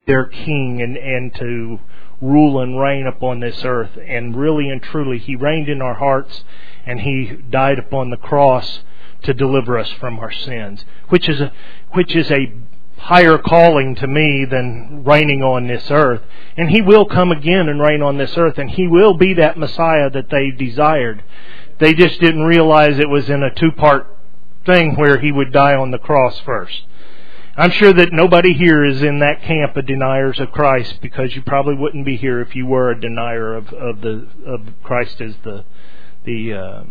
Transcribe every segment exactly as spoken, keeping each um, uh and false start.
their king and, and to rule and reign upon this earth. And really and truly, He reigned in our hearts, and He died upon the cross to deliver us from our sins, which is a, which is a higher calling to me than reigning on this earth. And He will come again and reign on this earth, and He will be that Messiah that they desired. They just didn't realize it was in a two-part thing where He would die on the cross first. I'm sure that nobody here is in that camp of deniers of Christ, because you probably wouldn't be here if you were a denier of, of the of Christ as the the uh,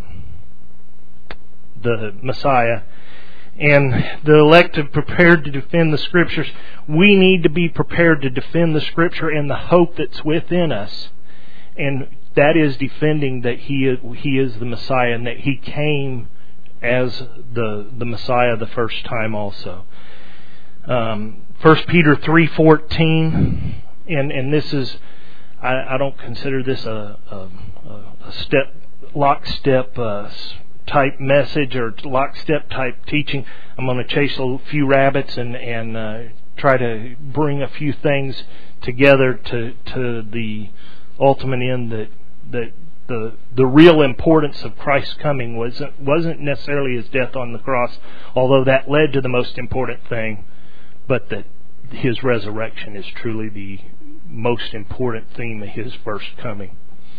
the Messiah. And the elect have prepared to defend the Scriptures. We need to be prepared to defend the Scripture and the hope that's within us. And that is defending that He He is the Messiah, and that He came as the the Messiah the first time also. Um, First Peter three fourteen, and and this is, I, I don't consider this a a, a step lockstep uh, type message or lockstep type teaching. I'm going to chase a few rabbits and and uh, try to bring a few things together to to the ultimate end that that the the real importance of Christ's coming wasn't wasn't necessarily His death on the cross, although that led to the most important thing, but that His resurrection is truly the most important theme of His first coming.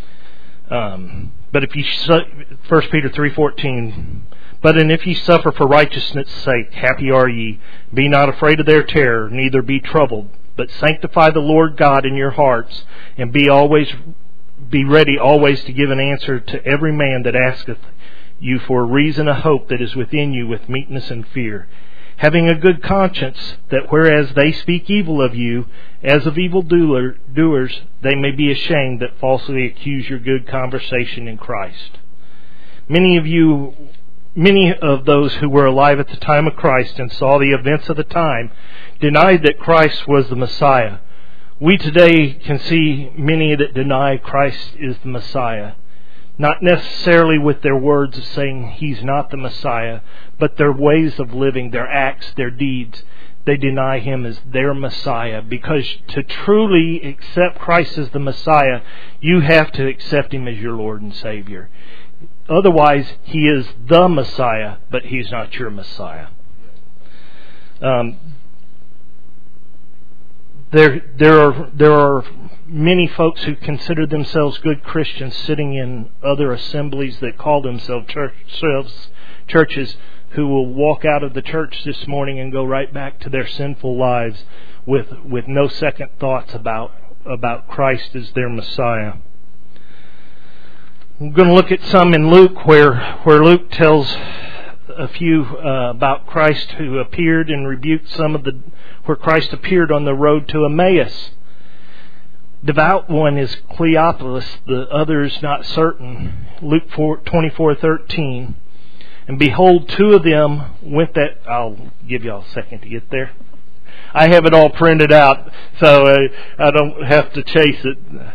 Um, but if you First Peter three fourteen, but and if ye suffer for righteousness' sake, happy are ye. Be not afraid of their terror, neither be troubled, but sanctify the Lord God in your hearts, and be always be ready always to give an answer to every man that asketh you for a reason of hope that is within you with meekness and fear, having a good conscience, that whereas they speak evil of you, as of evil doers, they may be ashamed that falsely accuse your good conversation in Christ. Many of you, many of those who were alive at the time of Christ and saw the events of the time, denied that Christ was the Messiah. We today can see many that deny Christ is the Messiah. Not necessarily with their words of saying He's not the Messiah, but their ways of living, their acts, their deeds. They deny Him as their Messiah. Because to truly accept Christ as the Messiah, you have to accept Him as your Lord and Savior. Otherwise, He is the Messiah, but He's not your Messiah. Um, there, there are there are many folks who consider themselves good Christians sitting in other assemblies that call themselves church, churches, who will walk out of the church this morning and go right back to their sinful lives with with no second thoughts about about Christ as their Messiah. We're going to look at some in Luke where where Luke tells a few uh, about Christ who appeared and rebuked some of the where Christ appeared on the road to Emmaus. Devout one is Cleopas, the other is not certain. Luke twenty-four thirteen. And behold, two of them went that... I'll give y'all a second to get there. I have it all printed out, so uh, I don't have to chase it.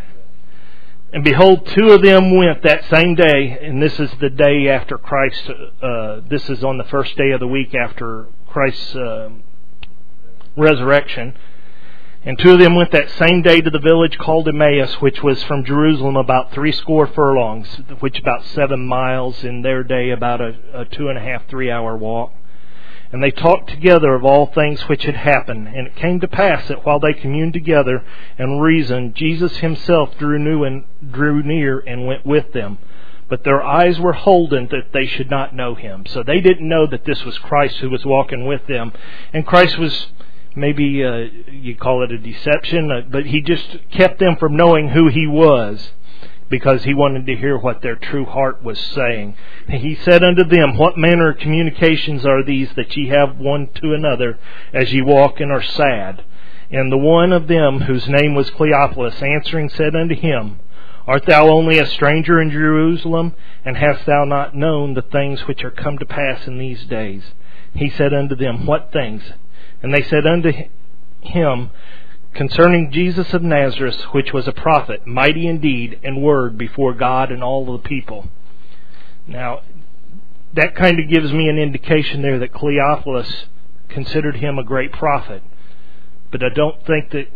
And behold, two of them went that same day, and this is the day after Christ... Uh, this is on the first day of the week after Christ's uh, resurrection. And two of them went that same day to the village called Emmaus, which was from Jerusalem about three score furlongs, which about seven miles in their day, about a, a two and a half, three hour walk. And they talked together of all things which had happened. And it came to pass that while they communed together and reasoned, Jesus Himself drew, new and, drew near and went with them. But their eyes were holden that they should not know Him. So they didn't know that this was Christ who was walking with them. And Christ was... Maybe uh, you call it a deception, uh, but He just kept them from knowing who He was, because He wanted to hear what their true heart was saying. And He said unto them, What manner of communications are these that ye have one to another as ye walk and are sad? And the one of them, whose name was Cleopas, answering said unto him, Art thou only a stranger in Jerusalem, and hast thou not known the things which are come to pass in these days? He said unto them, What things? And they said unto him, Concerning Jesus of Nazareth, which was a prophet, mighty in deed and word before God and all the people. Now, that kind of gives me an indication there that Cleopas considered him a great prophet. But I don't think that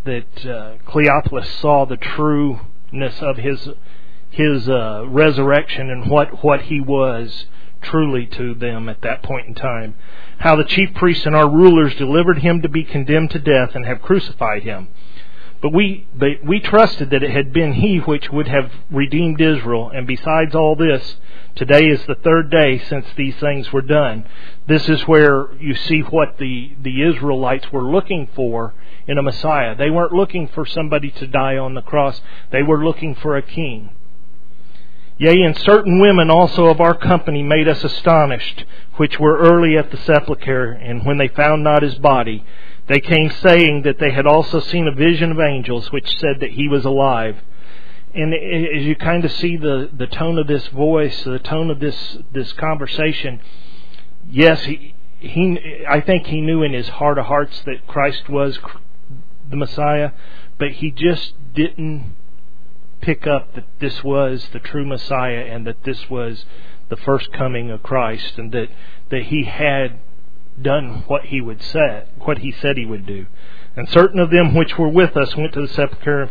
that uh, Cleopas saw the trueness of his his uh, resurrection and what, what he was truly to them at that point in time. How the chief priests and our rulers delivered him to be condemned to death and have crucified him. But we but we trusted that it had been he which would have redeemed Israel. And besides all this, today is the third day since these things were done. This is where you see what the, the Israelites were looking for in a Messiah. They weren't looking for somebody to die on the cross. They were looking for a king. Yea, and certain women also of our company made us astonished, which were early at the sepulchre, and when they found not his body, they came saying that they had also seen a vision of angels, which said that he was alive. And as you kind of see the, the tone of this voice, the tone of this this conversation, yes, he he I think he knew in his heart of hearts that Christ was the Messiah, but he just didn't pick up that this was the true Messiah and that this was the first coming of Christ, and that, that he had done what he would say, what he said he would do. And certain of them which were with us went to the sepulchre,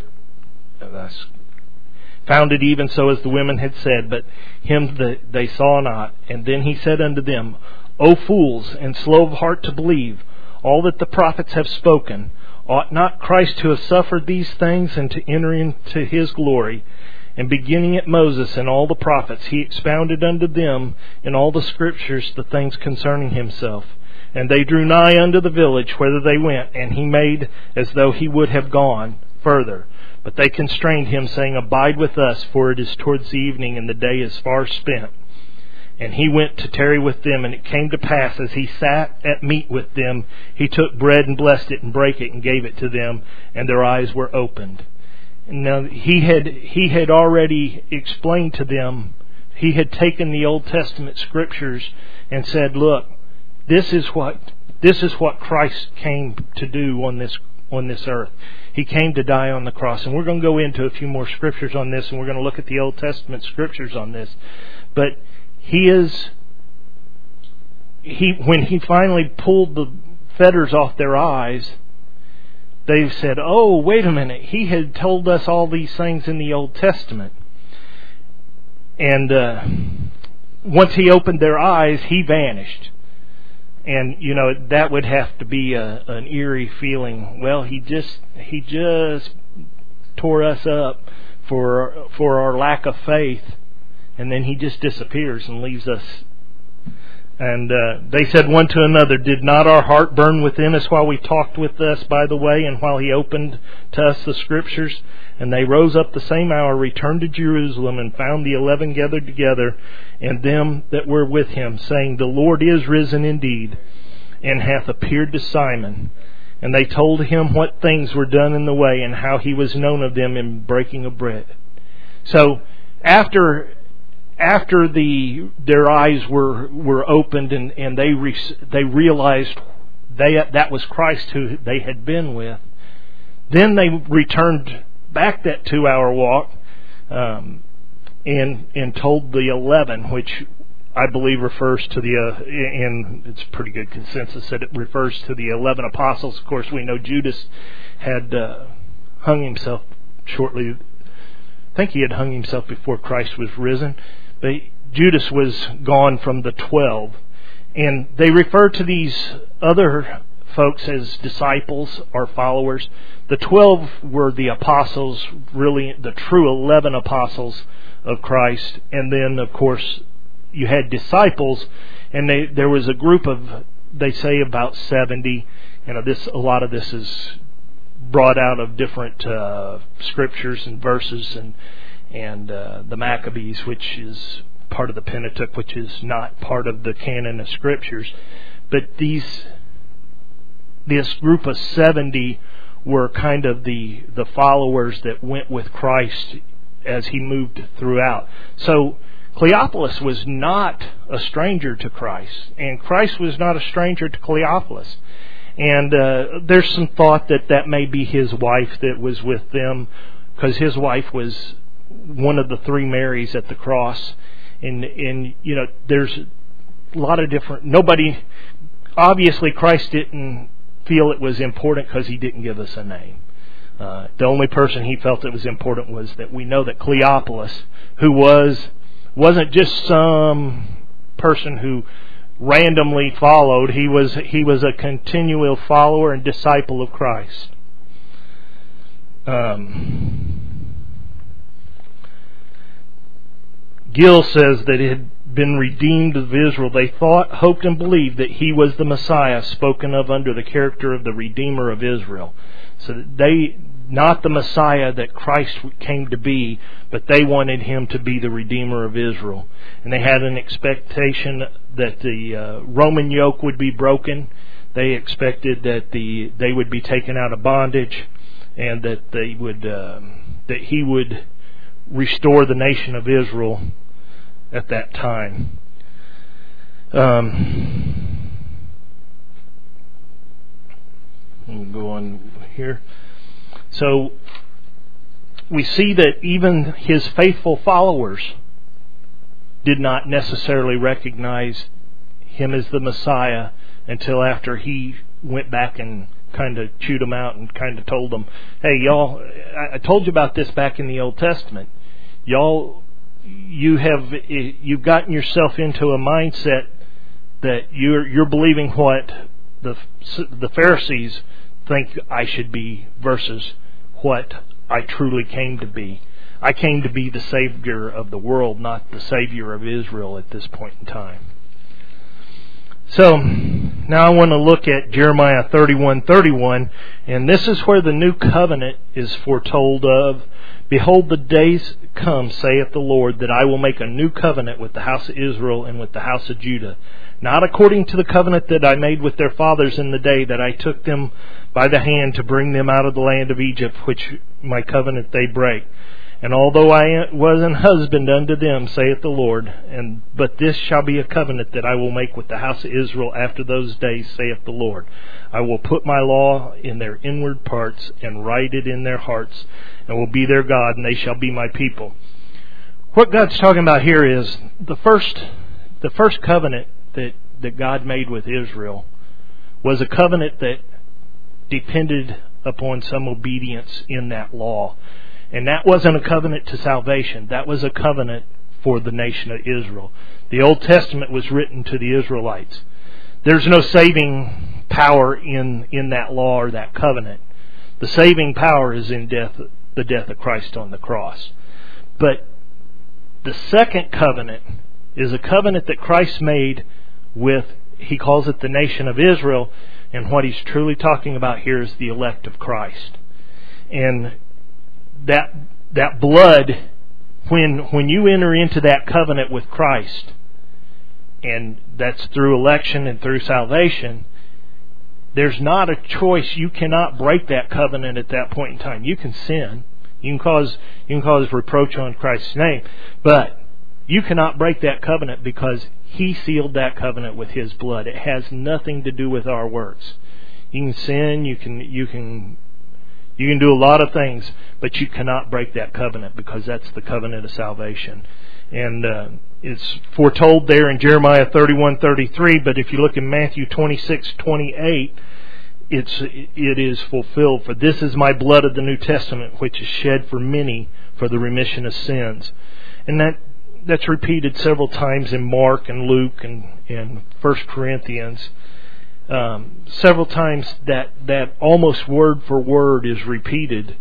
found it even so as the women had said, but him that they saw not. And then he said unto them, O fools, and slow of heart to believe all that the prophets have spoken. Ought not Christ to have suffered these things and to enter into his glory? And beginning at Moses and all the prophets, he expounded unto them in all the scriptures the things concerning himself. And they drew nigh unto the village whither they went, and he made as though he would have gone further. But they constrained him, saying, Abide with us, for it is towards the evening, and the day is far spent. And he went to tarry with them, and it came to pass, as he sat at meat with them, he took bread and blessed it and brake it and gave it to them, and their eyes were opened. Now he had he had already explained to them, he had taken the Old Testament scriptures and said, look, this is what this is what Christ came to do on this on this earth. He came to die on the cross. And we're going to go into a few more scriptures on this, and we're going to look at the Old Testament scriptures on this. But He is, he when he finally pulled the fetters off their eyes, they said, oh, wait a minute, he had told us all these things in the Old Testament. And uh, once he opened their eyes, he vanished. And, you know, that would have to be a, an eerie feeling. Well, he just he just tore us up for for our lack of faith. And then he just disappears and leaves us. And uh, they said one to another, Did not our heart burn within us while we talked with us by the way, and while he opened to us the Scriptures? And they rose up the same hour, returned to Jerusalem, and found the eleven gathered together, and them that were with him, saying, The Lord is risen indeed, and hath appeared to Simon. And they told him what things were done in the way, and how he was known of them in breaking of bread. So, after... After the their eyes were were opened and, and they re, they realized they that was Christ who they had been with, then they returned back that two hour walk um, and and told the eleven, which I believe refers to the uh, and it's pretty good consensus that it refers to the eleven apostles. Of course, we know Judas had uh, hung himself shortly. I think he had hung himself before Christ was risen. But Judas was gone from the twelve. And they refer to these other folks as disciples or followers. The twelve were the apostles, really the true eleven apostles of Christ. And then, of course, you had disciples, and they, there was a group of, they say, about seventy. You know, this a lot of this is brought out of different uh, scriptures and verses, and and uh, the Maccabees, which is part of the Pentateuch, which is not part of the canon of scriptures. But these, this group of seventy were kind of the the followers that went with Christ as he moved throughout. So Cleopas was not a stranger to Christ, and Christ was not a stranger to Cleopas. And uh, there's some thought that that may be his wife that was with them, because his wife was one of the three Marys at the cross. And, and you know, there's a lot of different... Nobody... Obviously, Christ didn't feel it was important because he didn't give us a name. Uh, the only person he felt it was important was that we know that Cleopas, who was, wasn't just some person who randomly followed, he was, he was a continual follower and disciple of Christ. Um, Gill says that it had been redeemed of Israel. They thought, hoped, and believed that he was the Messiah spoken of under the character of the Redeemer of Israel. So that they, not the Messiah that Christ came to be, but they wanted him to be the Redeemer of Israel. And they had an expectation that the uh, Roman yoke would be broken. They expected that the they would be taken out of bondage, and that they would uh, that he would restore the nation of Israel at that time. Um, let me go on here. So we see that even his faithful followers did not necessarily recognize him as the Messiah until after he went back and kind of chewed them out and kind of told them, hey, y'all, I told you about this back in the Old Testament. Y'all, you have, you've gotten yourself into a mindset that you're, you're believing what the, the Pharisees think I should be versus what I truly came to be. I came to be the Savior of the world, not the Savior of Israel at this point in time. So, now I want to look at Jeremiah thirty-one thirty-one, and this is where the new covenant is foretold of. Behold, the days come, saith the Lord, that I will make a new covenant with the house of Israel and with the house of Judah, not according to the covenant that I made with their fathers in the day that I took them by the hand to bring them out of the land of Egypt, which my covenant they break. And although I was an husband unto them, saith the Lord, and but this shall be a covenant that I will make with the house of Israel after those days, saith the Lord. I will put my law in their inward parts, and write it in their hearts, and will be their God, and they shall be my people. What God's talking about here is the first the first covenant that, that God made with Israel was a covenant that depended upon some obedience in that law. And that wasn't a covenant to salvation. That was a covenant for the nation of Israel. The Old Testament was written to the Israelites. There's no saving power in, in that law or that covenant. The saving power is in death, the death of Christ on the cross. But the second covenant is a covenant that Christ made with, he calls it the nation of Israel, and what he's truly talking about here is the elect of Christ. And that that blood, when when you enter into that covenant with Christ, and that's through election and through salvation, there's not a choice. You cannot break that covenant at that point in time. You can sin. You can cause you can cause reproach on Christ's name, but you cannot break that covenant because He sealed that covenant with His blood. It has nothing to do with our works. You can sin. You can you can. You can do a lot of things, but you cannot break that covenant because that's the covenant of salvation. And uh, it's foretold there in Jeremiah thirty-one thirty-three, but if you look in Matthew twenty-six twenty-eight, it's, it is fulfilled. For this is my blood of the New Testament, which is shed for many for the remission of sins. And that that's repeated several times in Mark and Luke and, and First Corinthians. Um, several times that, that almost word for word is repeated,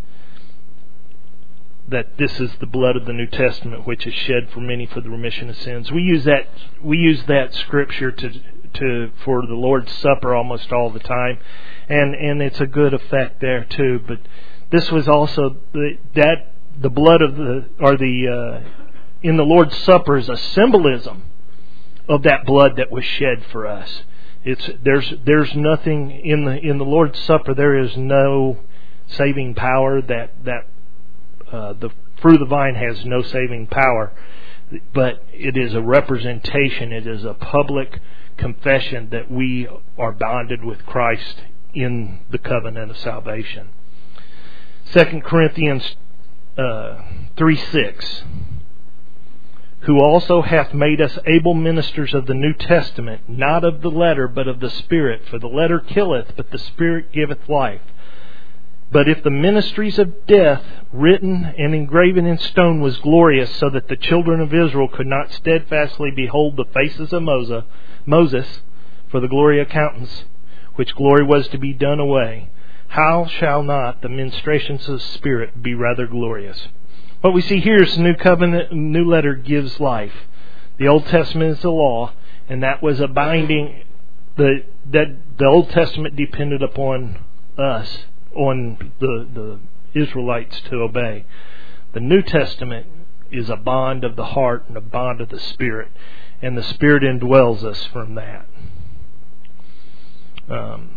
that this is the blood of the New Testament which is shed for many for the remission of sins. We use that we use that scripture to to for the Lord's Supper almost all the time, and and it's a good effect there too. But this was also the, that the blood of the or the uh, in the Lord's Supper is a symbolism of that blood that was shed for us. It's there's there's nothing in the in the Lord's Supper. There is no saving power. That that uh, the fruit of the vine has no saving power, but it is a representation. It is a public confession that we are bonded with Christ in the covenant of salvation. Second Corinthians uh, three six. Who also hath made us able ministers of the New Testament, not of the letter, but of the Spirit. For the letter killeth, but the Spirit giveth life. But if the ministries of death, written and engraven in stone, was glorious, so that the children of Israel could not steadfastly behold the faces of Moses for the glory of countenance, which glory was to be done away, how shall not the ministrations of the Spirit be rather glorious? What we see here is the new covenant, new letter gives life. The Old Testament is the law, and that was a binding. The that the Old Testament depended upon us, on the the Israelites to obey. The New Testament is a bond of the heart and a bond of the Spirit, and the Spirit indwells us from that. Um,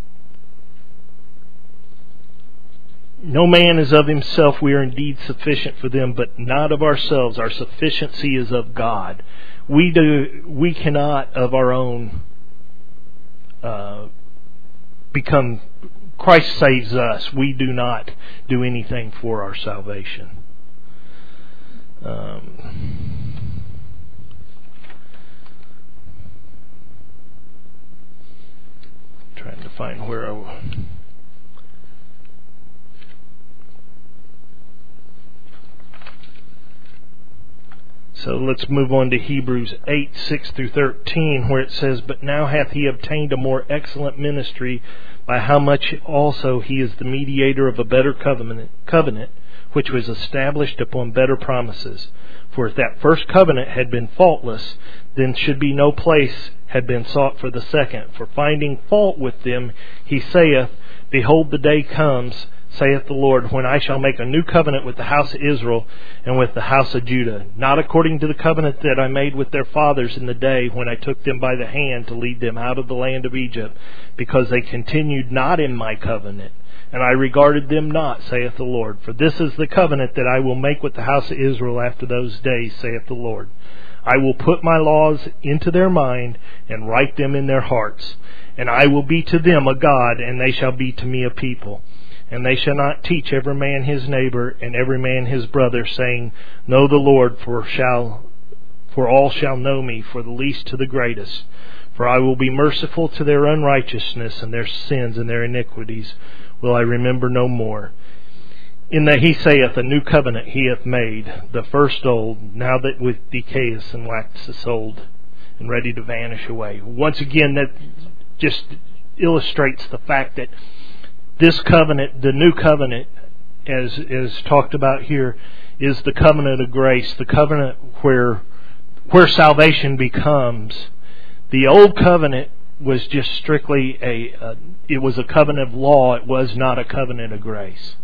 No man is of himself, we are indeed sufficient for them, but not of ourselves. Our sufficiency is of God. We do. We cannot of our own uh, become. Christ saves us. We do not do anything for our salvation. Um, trying to find where I. So let's move on to Hebrews eight, six through thirteen, where it says, But now hath he obtained a more excellent ministry, by how much also he is the mediator of a better covenant, covenant, which was established upon better promises. For if that first covenant had been faultless, then should be no place had been sought for the second. For finding fault with them, he saith, Behold, the day comes, saith the Lord, when I shall make a new covenant with the house of Israel and with the house of Judah, not according to the covenant that I made with their fathers in the day when I took them by the hand to lead them out of the land of Egypt, because they continued not in my covenant, and I regarded them not, saith the Lord. For this is the covenant that I will make with the house of Israel after those days, saith the Lord. I will put my laws into their mind and write them in their hearts, and I will be to them a God, and they shall be to me a people. And they shall not teach every man his neighbor and every man his brother, saying, Know the Lord, for shall for all shall know me, for the least to the greatest. For I will be merciful to their unrighteousness, and their sins and their iniquities will I remember no more. In that he saith, A new covenant he hath made, the first old, now that with decayeth and waxeth old, and ready to vanish away. Once again, that just illustrates the fact that this covenant, the new covenant, as is talked about here, is the covenant of grace, the covenant where where salvation becomes. The old covenant was just strictly a, a it was a covenant of law. It was not a covenant of grace.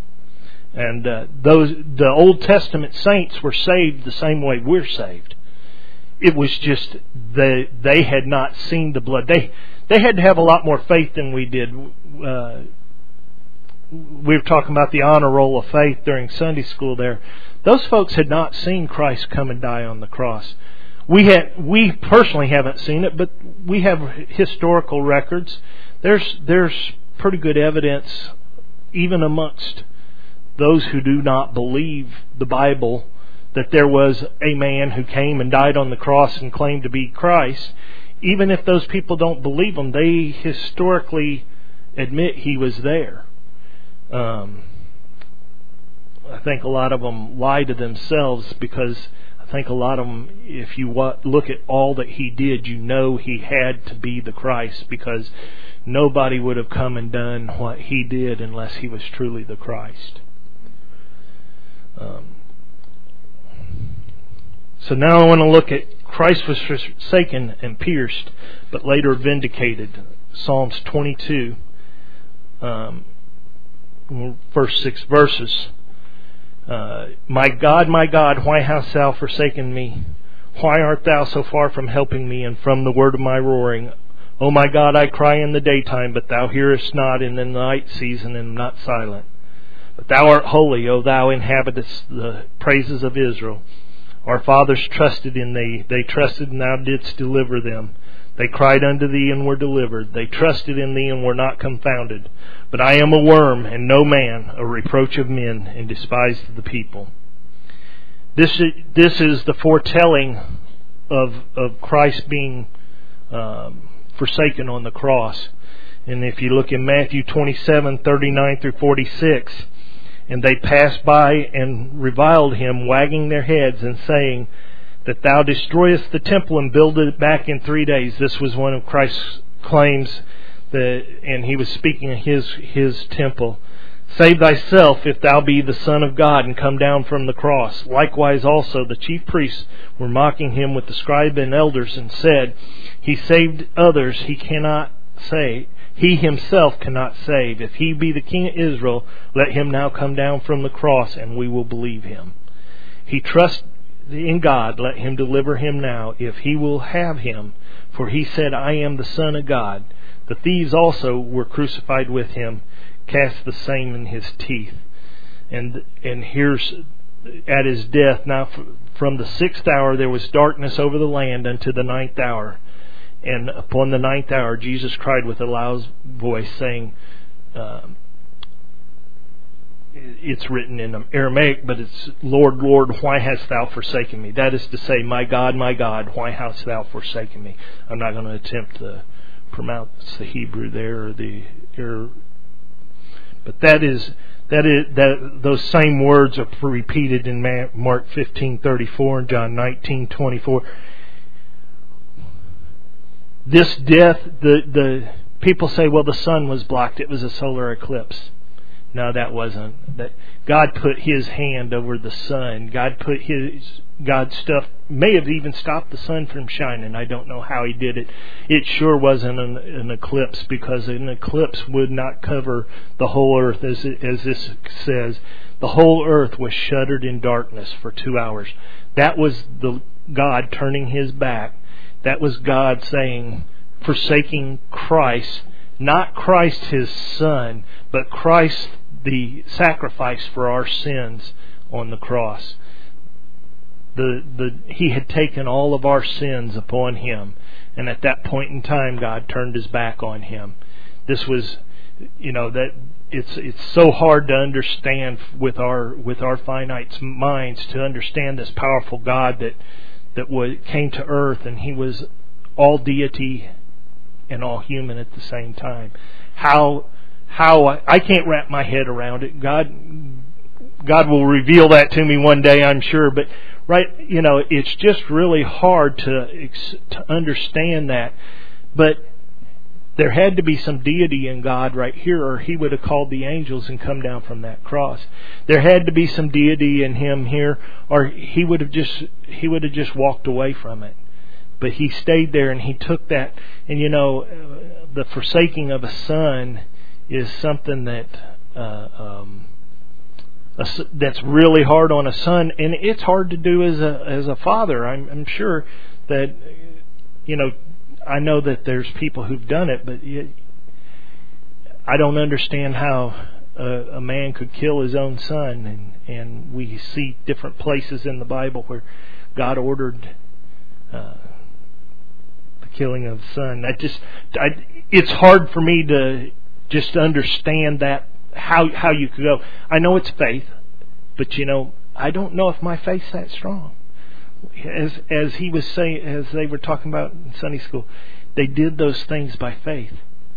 And uh, those the Old Testament saints were saved the same way we're saved. It was just they they had not seen the blood. They they had to have a lot more faith than we did. Uh, we were talking about the honor roll of faith during Sunday school there. Those folks had not seen Christ come and die on the cross. We had, we personally haven't seen it, but we have historical records. There's there's pretty good evidence, even amongst those who do not believe the Bible, that there was a man who came and died on the cross and claimed to be Christ. Even if those people don't believe him, they historically admit he was there. Um, I think a lot of them lie to themselves, because I think a lot of them, if you look at all that he did, you know he had to be the Christ, because nobody would have come and done what he did unless he was truly the Christ. Um, so now I want to look at Christ was forsaken and pierced, but later vindicated. Psalms twenty-two. Um, First six verses. Uh, my God, my God, why hast thou forsaken me? Why art thou so far from helping me and from the word of my roaring? O my God, I cry in the daytime, but thou hearest not, in the night season, and am not silent. But thou art holy, O thou inhabitest the praises of Israel. Our fathers trusted in thee. They trusted, and thou didst deliver them. They cried unto thee and were delivered. They trusted in thee and were not confounded. But I am a worm and no man, a reproach of men, and despised of the people. This is, this is the foretelling of of Christ being um, forsaken on the cross. And if you look in Matthew twenty-seven, thirty-nine through forty-six, and they passed by and reviled him, wagging their heads and saying, that thou destroyest the temple and build it back in three days. This was one of Christ's claims, that, and he was speaking of his, his temple. Save thyself, if thou be the Son of God, and come down from the cross. Likewise also the chief priests were mocking him with the scribes and elders, and said, He saved others, he cannot save. He himself cannot save. If he be the King of Israel, let him now come down from the cross, and we will believe him. He trusts in God, let him deliver him now, if he will have him. For he said, I am the Son of God. The thieves also were crucified with him, cast the same in his teeth. And and here's at his death. Now from the sixth hour there was darkness over the land unto the ninth hour. And upon the ninth hour Jesus cried with a loud voice, saying, uh, it's written in Aramaic, but it's, Lord, Lord, why hast thou forsaken me? That is to say, my God, my God, why hast thou forsaken me? I'm not going to attempt to pronounce the Hebrew there, or the or, but that is that is that those same words are repeated in Mark fifteen thirty-four and John nineteen twenty-four. This death, the the people say, well, the sun was blocked; it was a solar eclipse. No, that wasn't. That God put His hand over the sun. God put His God's stuff may have even stopped the sun from shining. I don't know how He did it. It sure wasn't an, an eclipse, because an eclipse would not cover the whole earth, as it, as this says. The whole earth was shuttered in darkness for two hours. That was the God turning His back. That was God saying, forsaking Christ. Not Christ His Son, but Christ the sacrifice for our sins on the cross. The the He had taken all of our sins upon Him, and at that point in time, God turned His back on Him. This was, you know, that it's it's so hard to understand with our with our finite minds, to understand this powerful God that that was, came to earth, and He was all deity and all human at the same time. How how I, I can't wrap my head around it. God God will reveal that to me one day, I'm sure. But right, you know, it's just really hard to to understand that. But there had to be some deity in God right here, or He would have called the angels and come down from that cross. There had to be some deity in Him here, or He would have just He would have just walked away from it. But He stayed there, and He took that. And you know, the forsaking of a son is something that uh, um, a, that's really hard on a son, and it's hard to do as a as a father. I'm, I'm sure that, you know, I know that there's people who've done it, but it, I don't understand how a, a man could kill his own son. And, and we see different places in the Bible where God ordered Uh, killing of son. I just, I, it's hard for me to just understand that, how how you could go. I know it's faith, but you know, I don't know if my faith's that strong. As as he was saying, as they were talking about in Sunday school, they did those things by faith.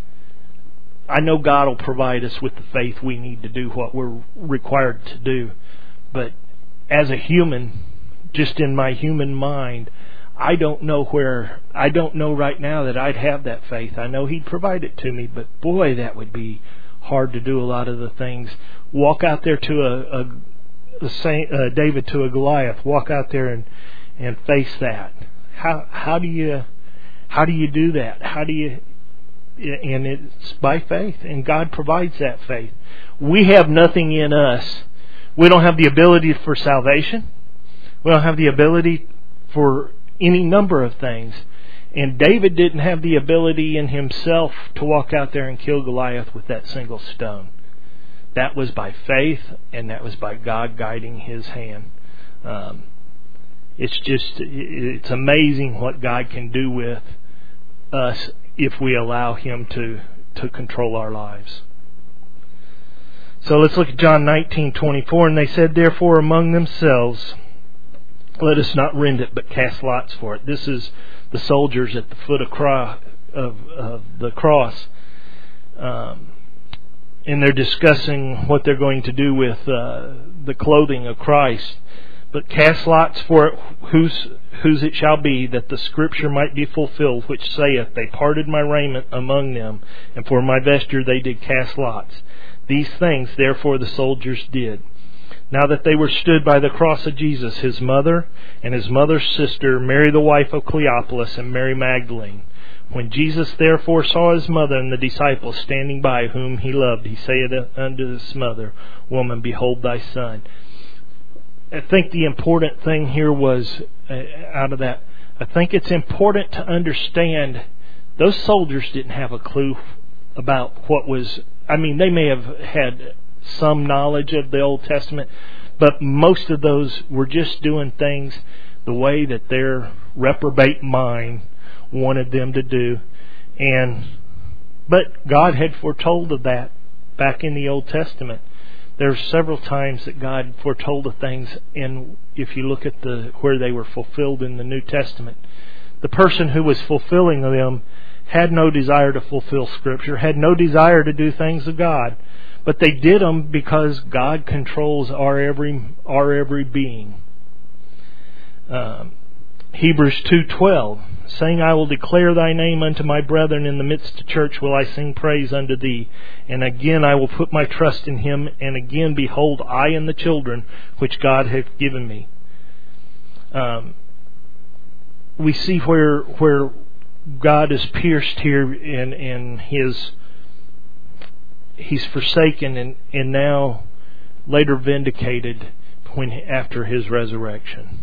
I know God will provide us with the faith we need to do what we're required to do, but as a human, just in my human mind, I don't know where, I don't know right now that I'd have that faith. I know He'd provide it to me, but boy, that would be hard to do a lot of the things. Walk out there to a, a, a Saint, uh, David to a Goliath. Walk out there and, and face that. How how do you how do you do that? How do you? And it's by faith, and God provides that faith. We have nothing in us. We don't have the ability for salvation. We don't have the ability for any number of things. And David didn't have the ability in himself to walk out there and kill Goliath with that single stone. That was by faith, and that was by God guiding his hand. Um, it's just, it's amazing what God can do with us if we allow Him to, to control our lives. So let's look at John nineteen twenty-four. And they said, therefore, among themselves, let us not rend it, but cast lots for it. This is the soldiers at the foot of, cro- of, of the cross. Um, and they're discussing what they're going to do with uh, the clothing of Christ. But cast lots for it, whose, whose it shall be, that the scripture might be fulfilled, which saith, They parted my raiment among them, and for my vesture they did cast lots. These things therefore the soldiers did. Now that they were stood by the cross of Jesus, his mother and his mother's sister, Mary the wife of Cleopas, and Mary Magdalene. When Jesus therefore saw his mother and the disciples standing by, whom he loved, he saith unto his mother, Woman, behold thy son. I think the important thing here was, uh, out of that, I think it's important to understand those soldiers didn't have a clue about what was, I mean, they may have had some knowledge of the Old Testament, but most of those were just doing things the way that their reprobate mind wanted them to do. And but God had foretold of that back in the Old Testament. There's several times that God foretold of things, and if you look at the where they were fulfilled in the New Testament, the person who was fulfilling them had no desire to fulfill Scripture, had no desire to do things of God, but they did them because God controls our every our every being. Um, Hebrews two twelve, saying, I will declare thy name unto my brethren, in the midst of the church will I sing praise unto thee. And again I will put my trust in him, and again, behold, I and the children which God hath given me. Um, we see where where God is pierced here, in, in his he's forsaken and, and now later vindicated when after his resurrection.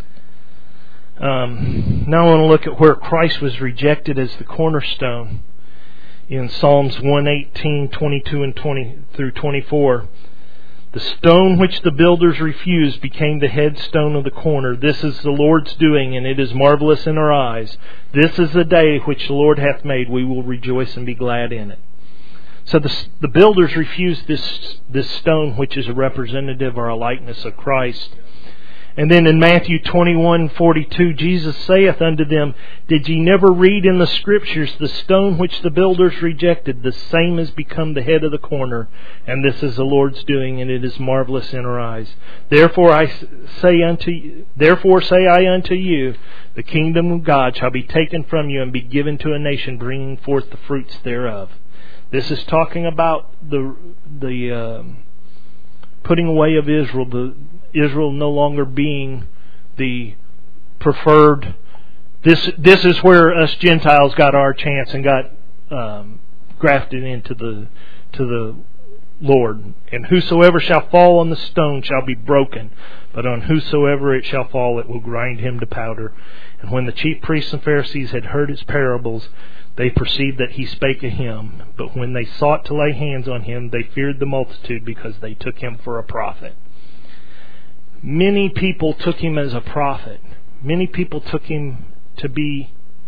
Um, now I want to look at where Christ was rejected as the cornerstone in Psalms one eighteen, twenty-two and twenty through twenty-four. The stone which the builders refused became the headstone of the corner. This is the Lord's doing, and it is marvelous in our eyes. This is the day which the Lord hath made. We will rejoice and be glad in it. So the, the builders refused this, this stone, which is a representative or a likeness of Christ. And then in Matthew twenty-one forty-two, Jesus saith unto them, Did ye never read in the Scriptures, the stone which the builders rejected, the same is become the head of the corner, and this is the Lord's doing, and it is marvelous in our eyes. Therefore I say unto you, therefore say I unto you, the kingdom of God shall be taken from you and be given to a nation, bringing forth the fruits thereof. This is talking about the the uh, putting away of Israel, the Israel no longer being the preferred. This this is where us Gentiles got our chance and got um, grafted into the to the Lord. And whosoever shall fall on the stone shall be broken, but on whosoever it shall fall, it will grind him to powder. And when the chief priests and Pharisees had heard his parables, they perceived that he spake of him. But when they sought to lay hands on him, they feared the multitude, because they took him for a prophet. Many people took him as a prophet. Many people took him to be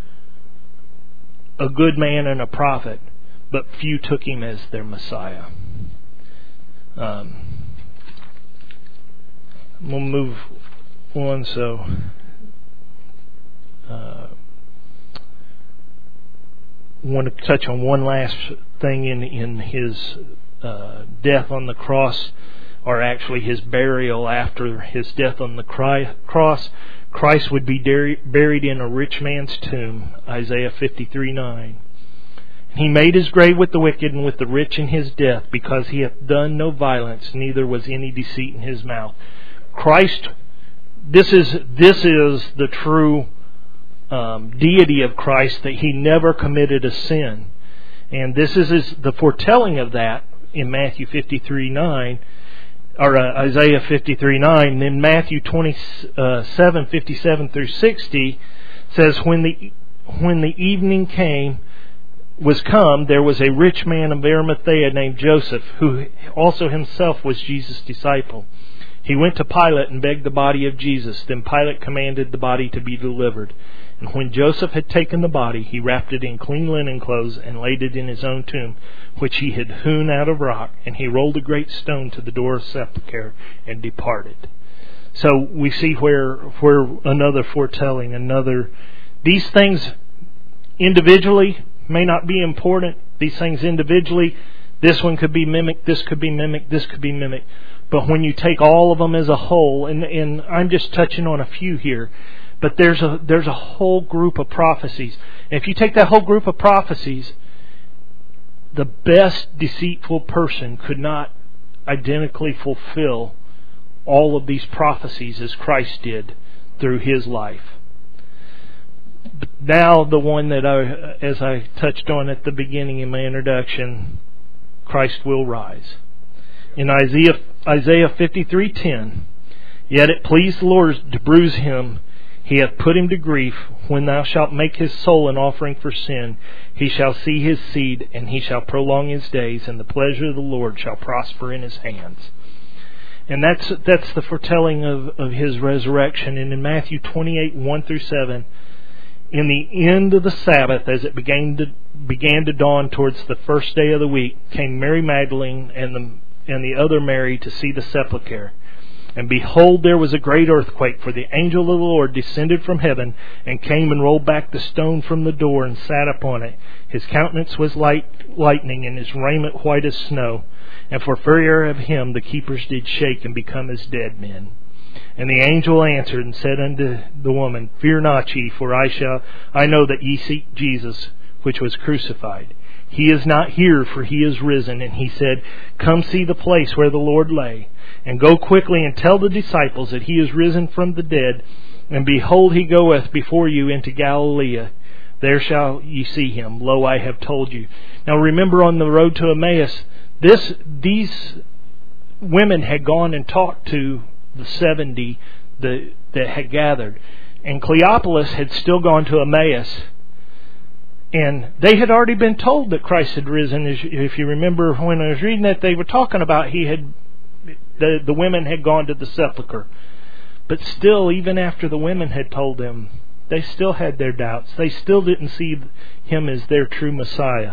a good man and a prophet, but few took him as their Messiah. Um, we'll move on. So, uh, I want to touch on one last thing in in his uh, death on the cross, or actually his burial after his death on the cross. Christ would be buried in a rich man's tomb, Isaiah fifty-three nine. He made his grave with the wicked and with the rich in his death, because he hath done no violence, neither was any deceit in his mouth. Christ, this is this is the true um, deity of Christ, that he never committed a sin. And this is, is the foretelling of that in Matthew fifty-three nine. Or uh, Isaiah fifty-three nine. Then Matthew twenty-seven fifty-seven through sixty says, when the when the evening came was come, there was a rich man of Arimathea named Joseph, who also himself was Jesus' disciple. He went to Pilate and begged the body of Jesus. Then Pilate commanded the body to be delivered. And when Joseph had taken the body, he wrapped it in clean linen clothes and laid it in his own tomb, which he had hewn out of rock. And he rolled a great stone to the door of the sepulchre and departed. So we see where where another foretelling, another these things individually may not be important. These things individually, this one could be mimicked, this could be mimicked, this could be mimicked. But when you take all of them as a whole, and, and I'm just touching on a few here, but there's a there's a whole group of prophecies. And if you take that whole group of prophecies, the best deceitful person could not identically fulfill all of these prophecies as Christ did through His life. But now the one that I, as I touched on at the beginning in my introduction, Christ will rise. In Isaiah Isaiah fifty-three ten, yet it pleased the Lord to bruise him. He hath put him to grief. When thou shalt make his soul an offering for sin, he shall see his seed, and he shall prolong his days, and the pleasure of the Lord shall prosper in his hands. And that's that's the foretelling of, of his resurrection. And in Matthew twenty-eight, one through seven, in the end of the Sabbath, as it began to began to dawn towards the first day of the week, came Mary Magdalene and the and the other Mary to see the sepulchre. And behold, there was a great earthquake, for the angel of the Lord descended from heaven, and came and rolled back the stone from the door, and sat upon it. His countenance was like lightning, and his raiment white as snow. And for fear of him the keepers did shake, and become as dead men. And the angel answered and said unto the woman, Fear not ye, for I shall I know that ye seek Jesus, which was crucified. He is not here, for he is risen. And he said, Come see the place where the Lord lay, and go quickly and tell the disciples that he is risen from the dead. And behold, he goeth before you into Galilee. There shall ye see him. Lo, I have told you. Now remember, on the road to Emmaus, this these women had gone and talked to the seventy that, that had gathered. And Cleopas had still gone to Emmaus. And they had already been told that Christ had risen. If you remember, when I was reading that, they were talking about he had the, the women had gone to the sepulchre. But still, even after the women had told them, they still had their doubts. They still didn't see him as their true Messiah.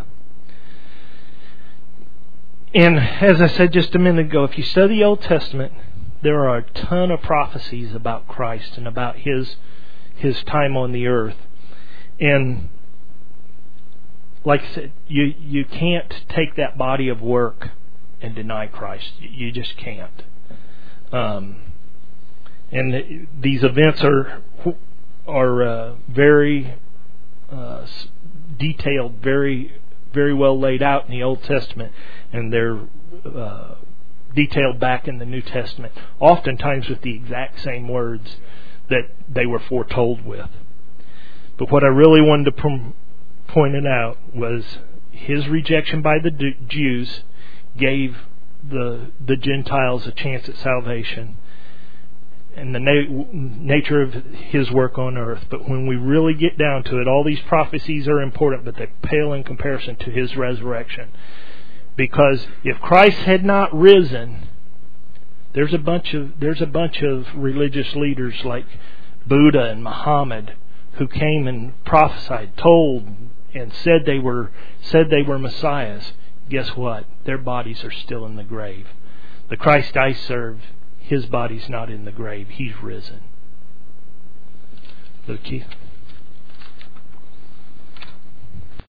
And as I said just a minute ago, if you study the Old Testament, there are a ton of prophecies about Christ and about His His time on the earth. And like I said, you, you can't take that body of work and deny Christ. You just can't. Um, and these events are are uh, very uh, detailed, very very well laid out in the Old Testament, and they're uh, detailed back in the New Testament, oftentimes with the exact same words that they were foretold with. But what I really wanted to prom- point it out was his rejection by the D- Jews gave the the Gentiles a chance at salvation, and the na- nature of his work on earth. But when we really get down to it, all these prophecies are important, but they pale in comparison to his resurrection. Because if Christ had not risen, there's a bunch of there's a bunch of religious leaders like Buddha and Muhammad who came and prophesied, told, and said they were said they were messiahs. Guess what? Their bodies are still in the grave. The Christ I serve, His body's not in the grave. He's risen. So, Keith.